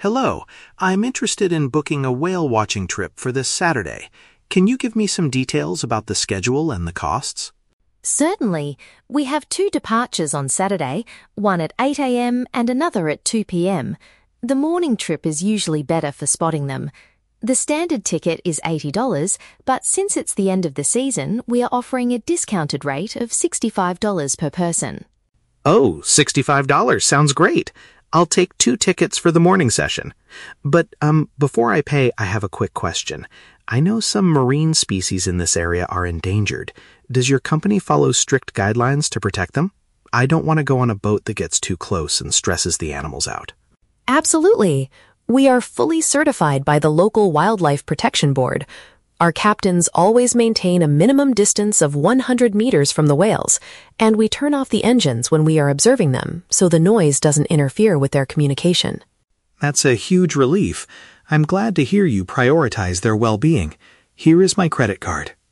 Hello, I'm interested in booking a whale watching trip for this Saturday. Can you give me some details about the schedule and the costs? Certainly. We have 2 departures on Saturday, one at 8 a.m. and another at 2 p.m. The morning trip is usually better for spotting them. The standard ticket is $80, but since it's the end of the season, we are offering a discounted rate of $65 per person. Oh, $65 sounds great. I'll take 2 tickets for the morning session. But, before I pay, I have a quick question. I know some marine species in this area are endangered. Does your company follow strict guidelines to protect them? I don't want to go on a boat that gets too close and stresses the animals out. Absolutely. We are fully certified by the local Wildlife Protection Board. Our captains always maintain a minimum distance of 100 meters from the whales, and we turn off the engines when we are observing them so the noise doesn't interfere with their communication. That's a huge relief. I'm glad to hear you prioritize their well-being. Here is my credit card.